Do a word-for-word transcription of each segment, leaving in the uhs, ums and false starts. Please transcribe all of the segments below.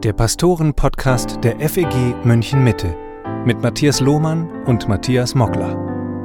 Der Pastoren-Podcast der F E G München Mitte mit Matthias Lohmann und Matthias Mockler.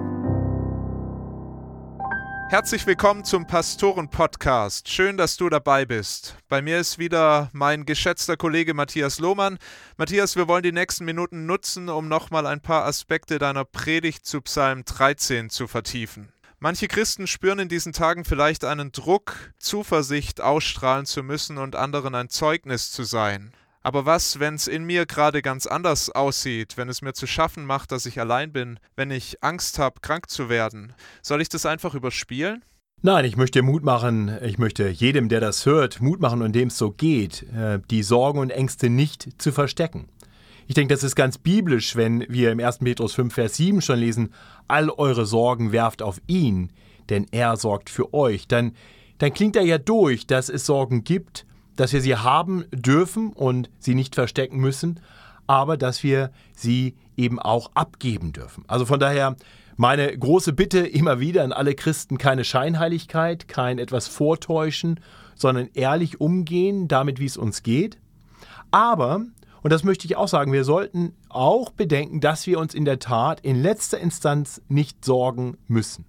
Herzlich willkommen zum Pastoren-Podcast. Schön, dass du dabei bist. Bei mir ist wieder mein geschätzter Kollege Matthias Lohmann. Matthias, wir wollen die nächsten Minuten nutzen, um nochmal ein paar Aspekte deiner Predigt zu Psalm dreizehn zu vertiefen. Manche Christen spüren in diesen Tagen vielleicht einen Druck, Zuversicht ausstrahlen zu müssen und anderen ein Zeugnis zu sein. Aber was, wenn es in mir gerade ganz anders aussieht, wenn es mir zu schaffen macht, dass ich allein bin, wenn ich Angst habe, krank zu werden? Soll ich das einfach überspielen? Nein, ich möchte Mut machen, ich möchte jedem, der das hört, Mut machen und dem es so geht, die Sorgen und Ängste nicht zu verstecken. Ich denke, das ist ganz biblisch, wenn wir im ersten Petrus fünf, Vers sieben schon lesen, all eure Sorgen werft auf ihn, denn er sorgt für euch. Dann, dann klingt da ja durch, dass es Sorgen gibt, dass wir sie haben dürfen und sie nicht verstecken müssen, aber dass wir sie eben auch abgeben dürfen. Also von daher meine große Bitte immer wieder an alle Christen, keine Scheinheiligkeit, kein etwas vortäuschen, sondern ehrlich umgehen damit, wie es uns geht. Aber, und das möchte ich auch sagen, wir sollten auch bedenken, dass wir uns in der Tat in letzter Instanz nicht sorgen müssen.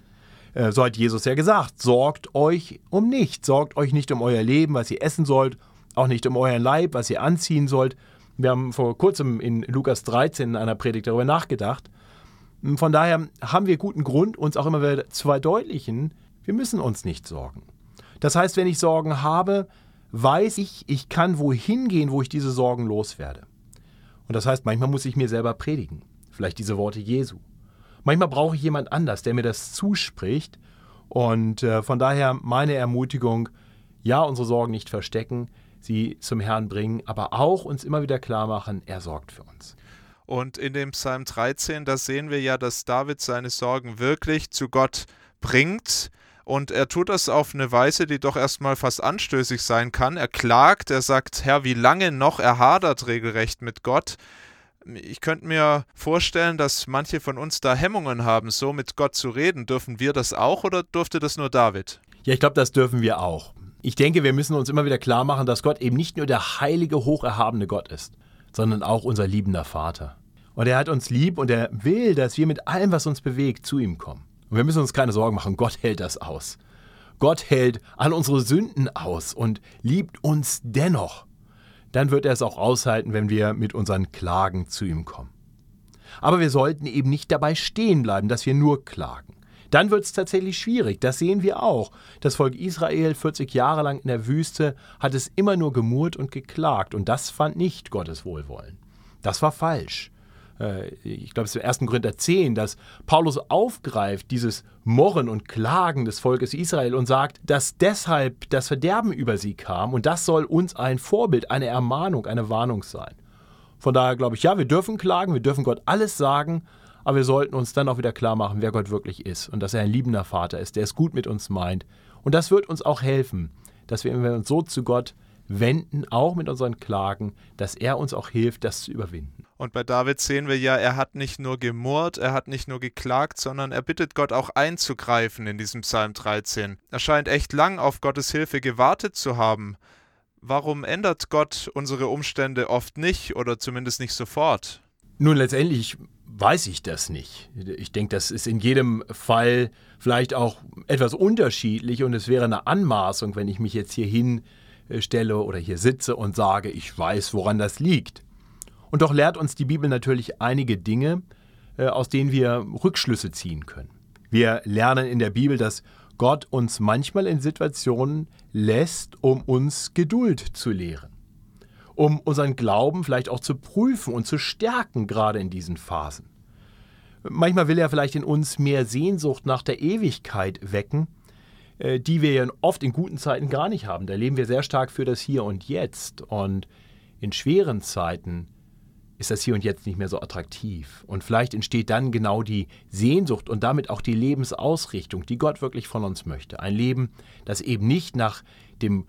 So hat Jesus ja gesagt, sorgt euch um nichts, sorgt euch nicht um euer Leben, was ihr essen sollt, auch nicht um euren Leib, was ihr anziehen sollt. Wir haben vor kurzem in Lukas dreizehn in einer Predigt darüber nachgedacht. Von daher haben wir guten Grund, uns auch immer wieder zu verdeutlichen, wir müssen uns nicht sorgen. Das heißt, wenn ich Sorgen habe, weiß ich, ich kann wohin gehen, wo ich diese Sorgen loswerde. Und das heißt, manchmal muss ich mir selber predigen, vielleicht diese Worte Jesu. Manchmal brauche ich jemand anders, der mir das zuspricht. Und äh, von daher meine Ermutigung, ja, unsere Sorgen nicht verstecken, sie zum Herrn bringen, aber auch uns immer wieder klar machen, er sorgt für uns. Und in dem Psalm dreizehn, da sehen wir ja, dass David seine Sorgen wirklich zu Gott bringt. Und er tut das auf eine Weise, die doch erstmal fast anstößig sein kann. Er klagt, er sagt, Herr, wie lange noch? Er hadert regelrecht mit Gott. Ich könnte mir vorstellen, dass manche von uns da Hemmungen haben, so mit Gott zu reden. Dürfen wir das auch oder durfte das nur David? Ja, ich glaube, das dürfen wir auch. Ich denke, wir müssen uns immer wieder klar machen, dass Gott eben nicht nur der heilige, hocherhabene Gott ist, sondern auch unser liebender Vater. Und er hat uns lieb und er will, dass wir mit allem, was uns bewegt, zu ihm kommen. Und wir müssen uns keine Sorgen machen, Gott hält das aus. Gott hält all unsere Sünden aus und liebt uns dennoch. Dann wird er es auch aushalten, wenn wir mit unseren Klagen zu ihm kommen. Aber wir sollten eben nicht dabei stehen bleiben, dass wir nur klagen. Dann wird es tatsächlich schwierig, das sehen wir auch. Das Volk Israel, vierzig Jahre lang in der Wüste, hat es immer nur gemurrt und geklagt und das fand nicht Gottes Wohlwollen. Das war falsch. Ich glaube, es ist im ersten Korinther zehn, dass Paulus aufgreift, dieses Murren und Klagen des Volkes Israel und sagt, dass deshalb das Verderben über sie kam und das soll uns ein Vorbild, eine Ermahnung, eine Warnung sein. Von daher glaube ich, ja, wir dürfen klagen, wir dürfen Gott alles sagen, aber wir sollten uns dann auch wieder klar machen, wer Gott wirklich ist und dass er ein liebender Vater ist, der es gut mit uns meint. Und das wird uns auch helfen, dass wir, wenn wir uns so zu Gott wenden, auch mit unseren Klagen, dass er uns auch hilft, das zu überwinden. Und bei David sehen wir ja, er hat nicht nur gemurrt, er hat nicht nur geklagt, sondern er bittet Gott auch einzugreifen in diesem Psalm dreizehn. Er scheint echt lang auf Gottes Hilfe gewartet zu haben. Warum ändert Gott unsere Umstände oft nicht oder zumindest nicht sofort? Nun, letztendlich weiß ich das nicht. Ich denke, das ist in jedem Fall vielleicht auch etwas unterschiedlich und es wäre eine Anmaßung, wenn ich mich jetzt hier hinstelle oder hier sitze und sage, ich weiß, woran das liegt. Und doch lehrt uns die Bibel natürlich einige Dinge, äh, aus denen wir Rückschlüsse ziehen können. Wir lernen in der Bibel, dass Gott uns manchmal in Situationen lässt, um uns Geduld zu lehren, um unseren Glauben vielleicht auch zu prüfen und zu stärken, gerade in diesen Phasen. Manchmal will er vielleicht in uns mehr Sehnsucht nach der Ewigkeit wecken, äh, die wir ja oft in guten Zeiten gar nicht haben. Da leben wir sehr stark für das Hier und Jetzt und in schweren Zeiten ist das Hier und Jetzt nicht mehr so attraktiv. Und vielleicht entsteht dann genau die Sehnsucht und damit auch die Lebensausrichtung, die Gott wirklich von uns möchte. Ein Leben, das eben nicht nach dem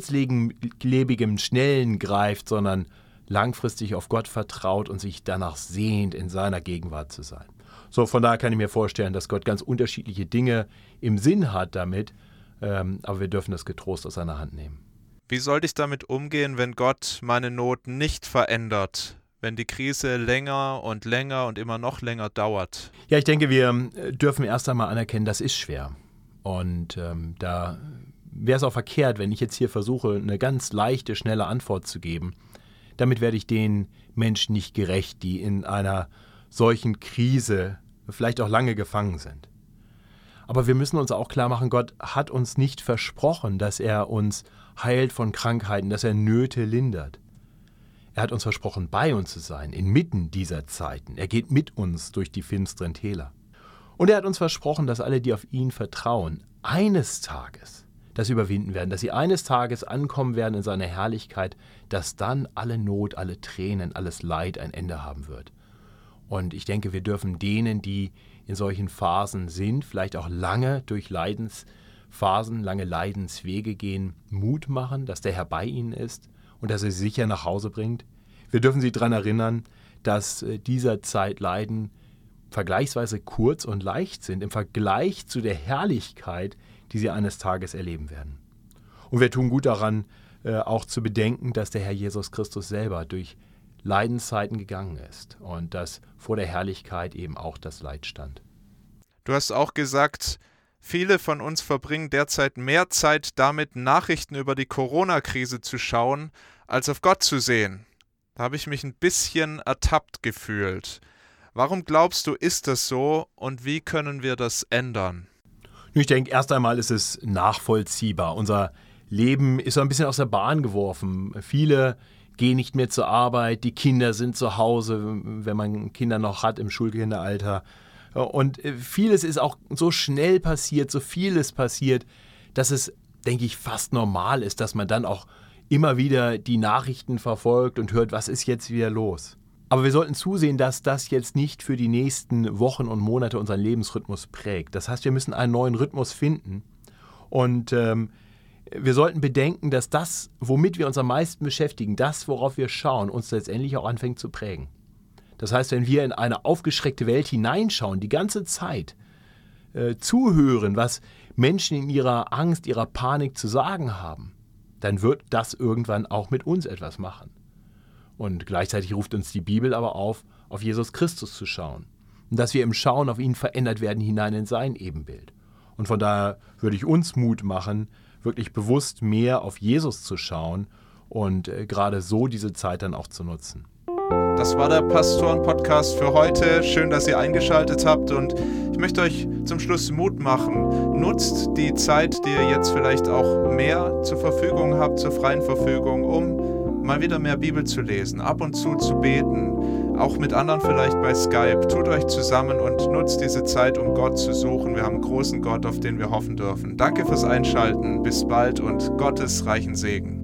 kurzlebigen, schnellen greift, sondern langfristig auf Gott vertraut und sich danach sehnt, in seiner Gegenwart zu sein. So, von daher kann ich mir vorstellen, dass Gott ganz unterschiedliche Dinge im Sinn hat damit, ähm, aber wir dürfen das getrost aus seiner Hand nehmen. Wie sollte ich damit umgehen, wenn Gott meine Not nicht verändert, wenn die Krise länger und länger und immer noch länger dauert? Ja, ich denke, wir dürfen erst einmal anerkennen, das ist schwer. Und ähm, da wäre es auch verkehrt, wenn ich jetzt hier versuche, eine ganz leichte, schnelle Antwort zu geben. Damit werde ich den Menschen nicht gerecht, die in einer solchen Krise vielleicht auch lange gefangen sind. Aber wir müssen uns auch klar machen, Gott hat uns nicht versprochen, dass er uns heilt von Krankheiten, dass er Nöte lindert. Er hat uns versprochen, bei uns zu sein, inmitten dieser Zeiten. Er geht mit uns durch die finsteren Täler. Und er hat uns versprochen, dass alle, die auf ihn vertrauen, eines Tages das überwinden werden, dass sie eines Tages ankommen werden in seiner Herrlichkeit, dass dann alle Not, alle Tränen, alles Leid ein Ende haben wird. Und ich denke, wir dürfen denen, die in solchen Phasen sind, vielleicht auch lange durch Leidensphasen, lange Leidenswege gehen, Mut machen, dass der Herr bei ihnen ist und dass er sie sicher nach Hause bringt. Wir dürfen sie daran erinnern, dass dieser Zeit Leiden vergleichsweise kurz und leicht sind im Vergleich zu der Herrlichkeit, die sie eines Tages erleben werden. Und wir tun gut daran, äh, auch zu bedenken, dass der Herr Jesus Christus selber durch Leidenszeiten gegangen ist und dass vor der Herrlichkeit eben auch das Leid stand. Du hast auch gesagt, viele von uns verbringen derzeit mehr Zeit damit, Nachrichten über die Corona-Krise zu schauen, als auf Gott zu sehen. Da habe ich mich ein bisschen ertappt gefühlt. Warum glaubst du, ist das so und wie können wir das ändern? Ich denke, erst einmal ist es nachvollziehbar. Unser Leben ist so ein bisschen aus der Bahn geworfen. Viele gehen nicht mehr zur Arbeit, die Kinder sind zu Hause, wenn man Kinder noch hat im Schulkinderalter. Und vieles ist auch so schnell passiert, so vieles passiert, dass es, denke ich, fast normal ist, dass man dann auch immer wieder die Nachrichten verfolgt und hört, was ist jetzt wieder los. Aber wir sollten zusehen, dass das jetzt nicht für die nächsten Wochen und Monate unseren Lebensrhythmus prägt. Das heißt, wir müssen einen neuen Rhythmus finden. Und ähm, wir sollten bedenken, dass das, womit wir uns am meisten beschäftigen, das, worauf wir schauen, uns letztendlich auch anfängt zu prägen. Das heißt, wenn wir in eine aufgeschreckte Welt hineinschauen, die ganze Zeit äh, zuhören, was Menschen in ihrer Angst, ihrer Panik zu sagen haben, dann wird das irgendwann auch mit uns etwas machen. Und gleichzeitig ruft uns die Bibel aber auf, auf Jesus Christus zu schauen. Und dass wir im Schauen auf ihn verändert werden hinein in sein Ebenbild. Und von daher würde ich uns Mut machen, wirklich bewusst mehr auf Jesus zu schauen und äh, gerade so diese Zeit dann auch zu nutzen. Das war der Pastoren-Podcast für heute. Schön, dass ihr eingeschaltet habt und ich möchte euch zum Schluss Mut machen. Nutzt die Zeit, die ihr jetzt vielleicht auch mehr zur Verfügung habt, zur freien Verfügung, um mal wieder mehr Bibel zu lesen, ab und zu zu beten, auch mit anderen vielleicht bei Skype. Tut euch zusammen und nutzt diese Zeit, um Gott zu suchen. Wir haben einen großen Gott, auf den wir hoffen dürfen. Danke fürs Einschalten, bis bald und Gottes reichen Segen.